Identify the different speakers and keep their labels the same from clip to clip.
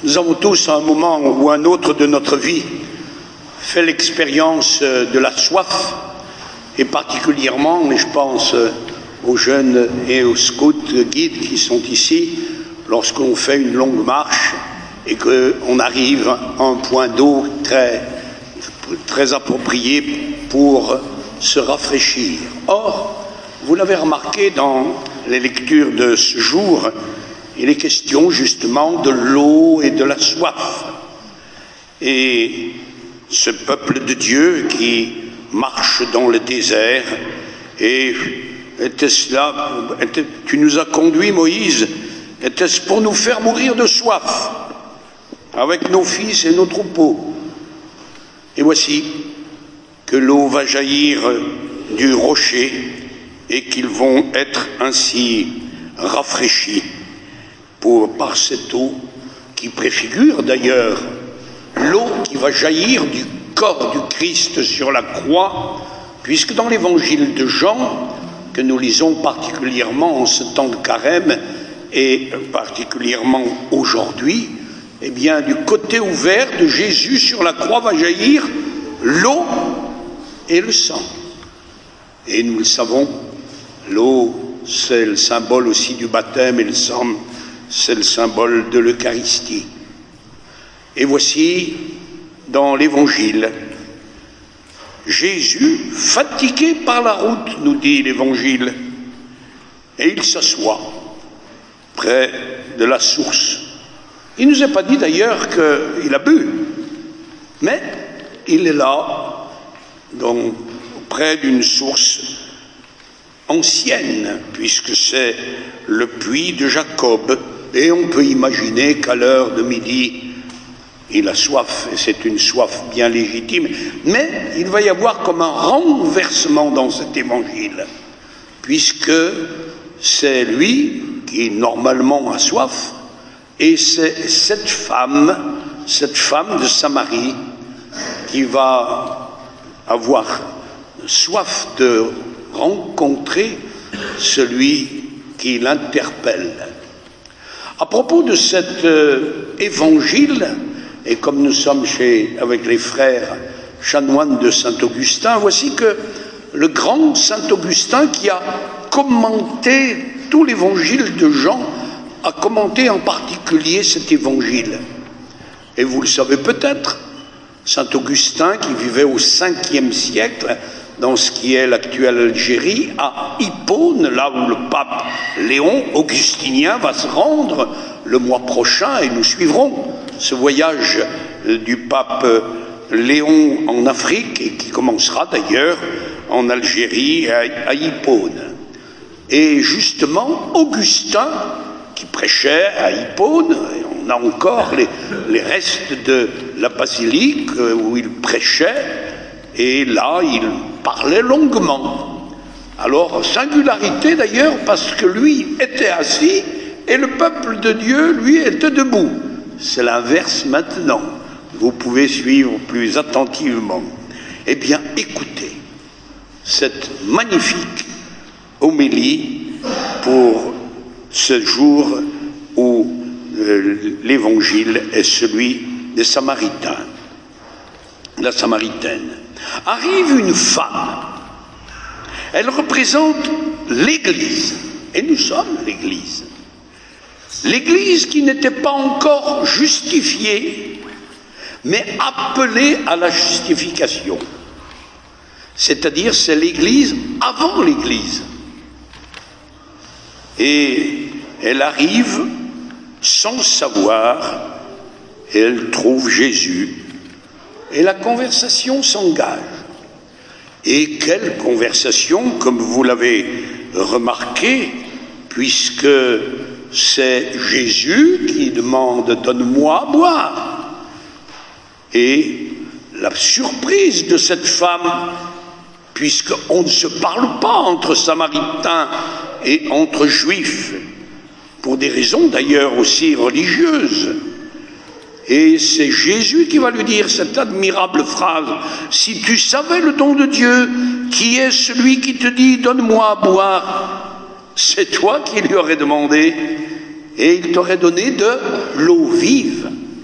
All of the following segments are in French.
Speaker 1: Nous avons tous, à un moment ou un autre de notre vie, fait l'expérience de la soif, et particulièrement, et je pense aux jeunes et aux scouts guides qui sont ici, lorsqu'on fait une longue marche et qu'on arrive à un point d'eau très approprié pour se rafraîchir. Or, vous l'avez remarqué dans les lectures de ce jour, il est question justement de l'eau et de la soif. Et ce peuple de Dieu qui marche dans le désert, et était-ce là, tu nous as conduits, Moïse, était-ce pour nous faire mourir de soif, avec nos fils et nos troupeaux? Et voici que l'eau va jaillir du rocher et qu'ils vont être ainsi rafraîchis par cette eau qui préfigure d'ailleurs l'eau qui va jaillir du corps du Christ sur la croix, puisque dans l'évangile de Jean, que nous lisons particulièrement en ce temps de carême et particulièrement aujourd'hui, eh bien, du côté ouvert de Jésus sur la croix va jaillir l'eau et le sang. Et nous le savons, l'eau, c'est le symbole aussi du baptême, et le sang, c'est le symbole de l'Eucharistie. Et voici, dans l'Évangile, Jésus, fatigué par la route, nous dit l'Évangile, et il s'assoit près de la source. Il ne nous a pas dit d'ailleurs qu'il a bu, mais il est là, donc, près d'une source ancienne, puisque c'est le puits de Jacob, et on peut imaginer qu'à l'heure de midi, il a soif, et c'est une soif bien légitime, mais il va y avoir comme un renversement dans cet évangile, puisque c'est lui qui normalement a soif, et c'est cette femme de Samarie, qui va avoir soif de rencontrer celui qui l'interpelle. À propos de cet évangile, et comme nous sommes avec les frères chanoines de Saint-Augustin, voici que le grand Saint-Augustin, qui a commenté tout l'évangile de Jean, a commenté en particulier cet évangile. Et vous le savez peut-être, Saint-Augustin, qui vivait au 5e siècle, dans ce qui est l'actuelle Algérie, à Hippone, là où le pape Léon Augustinien va se rendre le mois prochain, et nous suivrons ce voyage du pape Léon en Afrique, et qui commencera d'ailleurs en Algérie, à Hippone. Et justement, Augustin, qui prêchait à Hippone, et on a encore les restes de la basilique où il prêchait, et là, il parlait longuement. Alors, singularité d'ailleurs, parce que lui était assis, et le peuple de Dieu, lui, était debout. C'est l'inverse maintenant. Vous pouvez suivre plus attentivement. Eh bien, écoutez cette magnifique homélie pour ce jour où l'évangile est celui des Samaritains, la Samaritaine. Arrive une femme. Elle représente l'Église, et nous sommes l'Église. L'Église qui n'était pas encore justifiée, mais appelée à la justification. C'est-à-dire, c'est l'Église avant l'Église. Et elle arrive sans savoir, et elle trouve Jésus, et la conversation s'engage. Et quelle conversation, comme vous l'avez remarqué, puisque c'est Jésus qui demande « Donne-moi à boire ». Et la surprise de cette femme, puisqu'on ne se parle pas entre Samaritains et entre Juifs, pour des raisons d'ailleurs aussi religieuses. Et c'est Jésus qui va lui dire cette admirable phrase « Si tu savais le don de Dieu, qui est celui qui te dit « Donne-moi à boire », c'est toi qui lui aurais demandé, et il t'aurait donné de l'eau vive.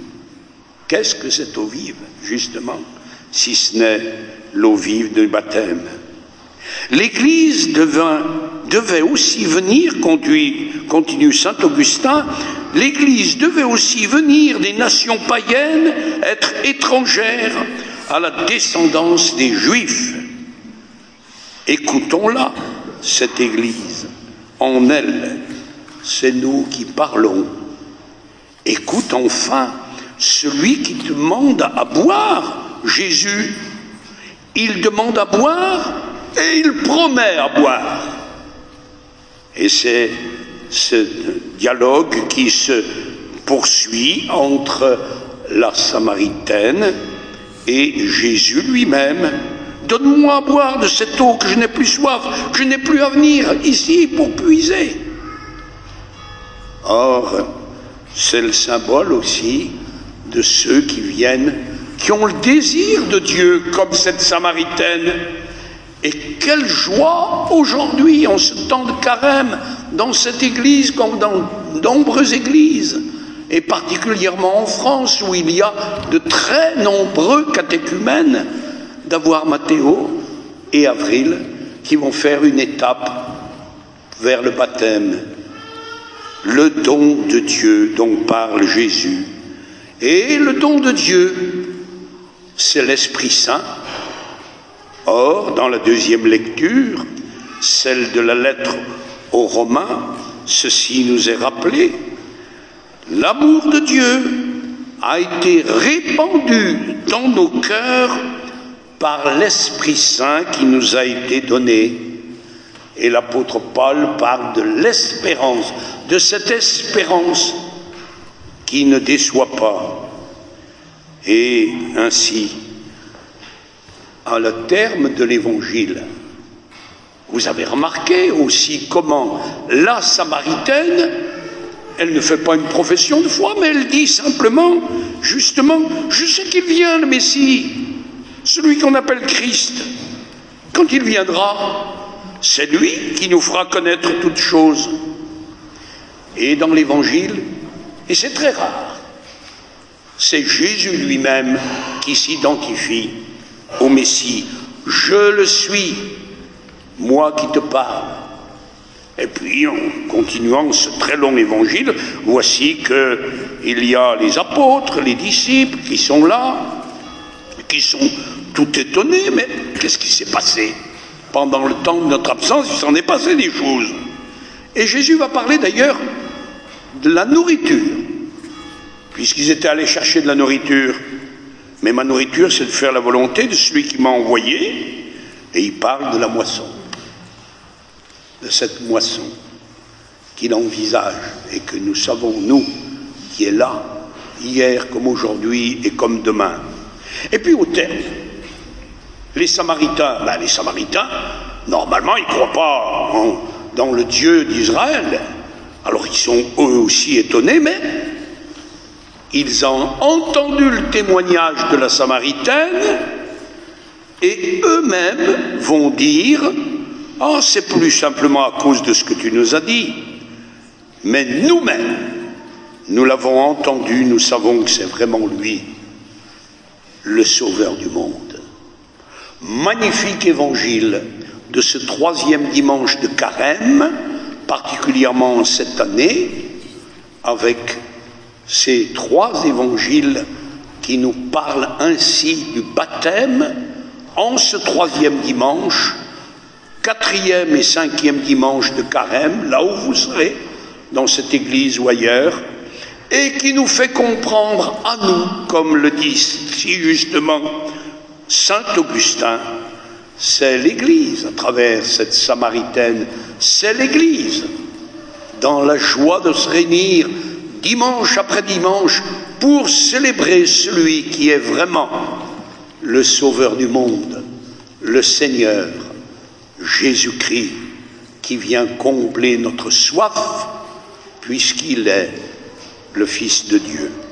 Speaker 1: Qu'est-ce que cette eau vive, justement, si ce n'est l'eau vive du baptême? L'Église devait aussi venir, continue saint Augustin, l'Église devait aussi venir des nations païennes, être étrangère à la descendance des Juifs. Écoutons-la, cette Église. En elle, c'est nous qui parlons. Écoute enfin celui qui demande à boire, Jésus. Il demande à boire et il promet à boire. Et c'est ce dialogue qui se poursuit entre la Samaritaine et Jésus lui-même. Donne-moi à boire de cette eau, que je n'ai plus soif, que je n'ai plus à venir ici pour puiser. Or, c'est le symbole aussi de ceux qui viennent, qui ont le désir de Dieu, comme cette Samaritaine. Et quelle joie aujourd'hui, en ce temps de carême, dans cette église comme dans nombreuses églises, et particulièrement en France, où il y a de très nombreux catéchumènes, d'avoir Mathéo et Avril qui vont faire une étape vers le baptême. Le don de Dieu dont parle Jésus. Et le don de Dieu, c'est l'Esprit Saint. Or, dans la deuxième lecture, celle de la lettre aux Romains, ceci nous est rappelé: l'amour de Dieu a été répandu dans nos cœurs par l'Esprit Saint qui nous a été donné. Et l'apôtre Paul parle de l'espérance, de cette espérance qui ne déçoit pas. Et ainsi, à le terme de l'Évangile, vous avez remarqué aussi comment la Samaritaine, elle ne fait pas une profession de foi, mais elle dit simplement, justement, je sais qu'il vient, le Messie, celui qu'on appelle Christ. Quand il viendra, c'est lui qui nous fera connaître toutes choses. Et dans l'Évangile, et c'est très rare, c'est Jésus lui-même qui s'identifie au Messie. Je le suis, moi qui te parle. Et puis, en continuant ce très long évangile, voici qu'il y a les apôtres, les disciples qui sont là, qui sont tout étonnés. Mais qu'est-ce qui s'est passé? Pendant le temps de notre absence, il s'en est passé des choses. Et Jésus va parler d'ailleurs de la nourriture, puisqu'ils étaient allés chercher de la nourriture. Mais ma nourriture, c'est de faire la volonté de celui qui m'a envoyé. Et il parle de la moisson, de cette moisson qu'il envisage et que nous savons, nous, qui est là, hier comme aujourd'hui et comme demain. Et puis au terme, les Samaritains, normalement, ils ne croient pas dans le Dieu d'Israël. Alors ils sont eux aussi étonnés, mais ils ont entendu le témoignage de la Samaritaine et eux-mêmes vont dire: ah, c'est plus simplement à cause de ce que tu nous as dit. Mais nous-mêmes, nous l'avons entendu, nous savons que c'est vraiment lui, le Sauveur du monde. Magnifique évangile de ce 3e dimanche de Carême, particulièrement cette année, avec ces 3 évangiles qui nous parlent ainsi du baptême en ce 3e dimanche, 4e et 5e dimanche de Carême, là où vous serez, dans cette église ou ailleurs, et qui nous fait comprendre à nous, comme le dit si justement saint Augustin, c'est l'Église, à travers cette Samaritaine, c'est l'Église, dans la joie de se réunir dimanche après dimanche pour célébrer celui qui est vraiment le Sauveur du monde, le Seigneur, Jésus-Christ, qui vient combler notre soif, puisqu'il est le Fils de Dieu.